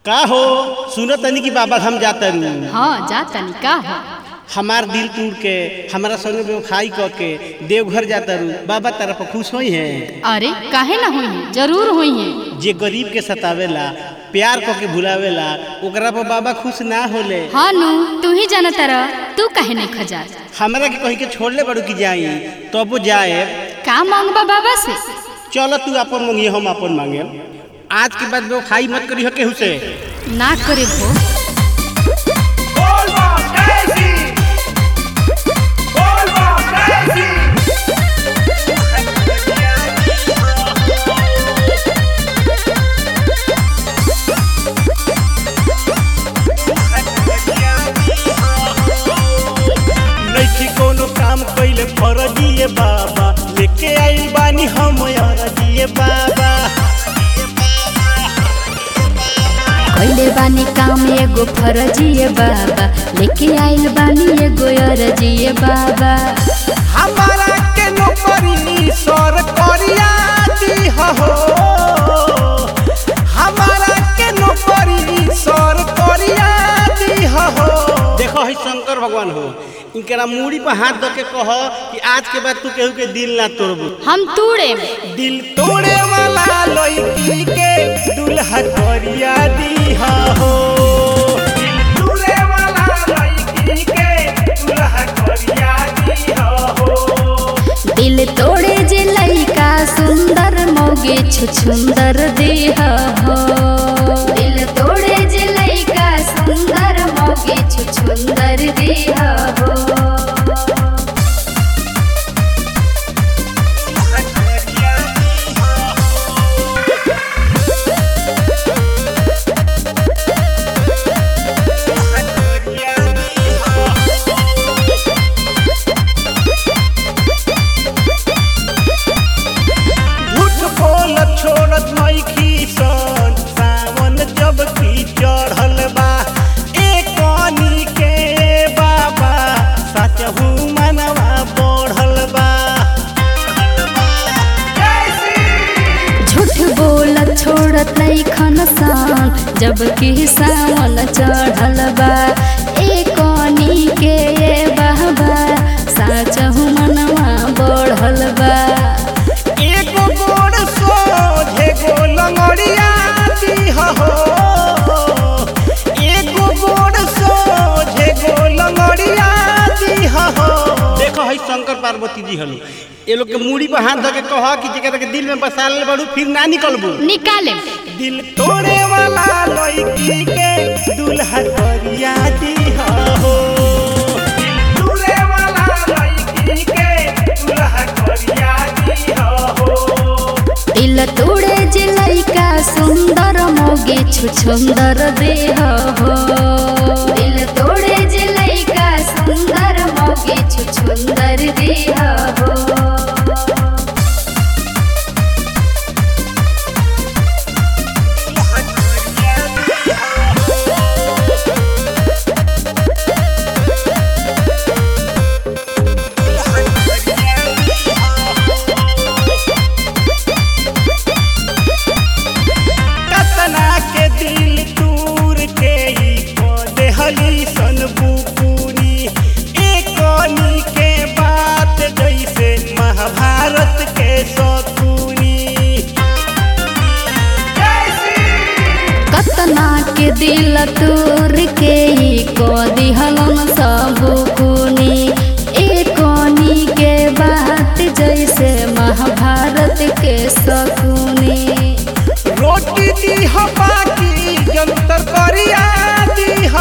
का हो सुनो तनी कि बाबा हम जाता रू। हाँ जा तनी का हो। हमार दिल तोड़ के हमारा संग व्यवसाय क के देवघर जाता रू। बाबा तरफ खुश होई हैं। अरे काहे ना होई है, जरूर होई है। जे गरीब के सतावेला प्यार क के भुलावेला ओकरा पर बाबा खुश ना होले। हाँ नु तू ही जाना तारा, तू काहे नहीं खजा। हमरा के कहीं के छोड़ले बड़ू की जाई तब जाए। का मांगबा बाबा से? चलो तू अपन मांगिए हम अपन मांगे। आज के बाद व्यवसाय मत करी हो केहू से। ना करे भो। कोनो काम कैले फरजिए बाबा लेके आई बानी हम यारजिए बाबा। कैले बानी काम एगो फरजिए बाबा, लेके आइल बानी एगो अरजिए बाबा। हमारा के नौकरी सरकारिया दी हो, हमारा के नौकरी सरकारिया दी हो। देखो है शंकर भगवान हो, इनकरा मूड़ी पर हाथ दे के कह कि आज के बाद तू केहू के दिल ना तोड़बू। हम तोड़े दिल तोड़े वाला लड़की के दुल्हा करिया दी हो। दिल तोड़े वाला लड़की के दुल्हा करिया दी हो। दिल तोड़े जे लइका सुंदर मौगे छुछुंदर देह हो। दिल तोड़े जे लइका सुंदर मौगे छुछुंदर देह हो। छोड़त नहीं खीसन सावन जब की चढ़ल बा। एक कनी के बाबा सचहू मनवा बढ़ल बा। झूठ बोलत छोड़त नहीं खनसान जब की सावन चढ़ल बा। एक कनी के बाबा सचहू मनवा बढ़ल बा। शंकर पार्वती जी हलो ये लोग के मूड़ी पर हाथ धके कह कि जेकरा के दिल में बसा ले बड़ू फिर ना निकलबू। निकाले दिल तोड़े वाला लड़की के दुल्हा करिया दी हो। दिल तोड़े वाला लड़की के दुल्हा करिया दी हो। दिल तोड़े जे लइका सुंदर मौगे छुछुंदर देह हो। दिल तोड़े जे लइका सुंदर मौगे छुछुंदर देह हो। दिल तोड़ के को दिहलन सब कुनी। एक कोनी के बात जैसे महाभारत के सकुनी। रोटी दी हो बाकी जंतर करिया दी हो।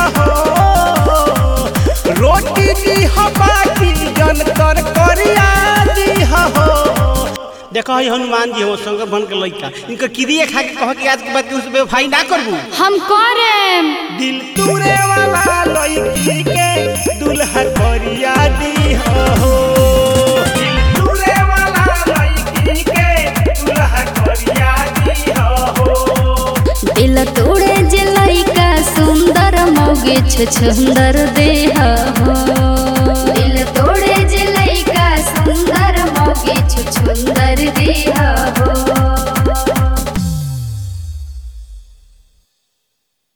रोटी दी हो बाकी जंतर करिया दी हो। देखो हनुमान जी हो शंकर भगवान के लइका इनका किरिए खा के कह कि आज के बाद केहू से बेवफाई ना करबू। हम करेम। दिल तोड़े वाला लड़की के दुल्हा करिया दी हो। दिल तोड़े वाला लड़की के दुल्हा करिया दी हो। दिल तोड़े जे लइका सुंदर मौगे छुछुंदर देह हो।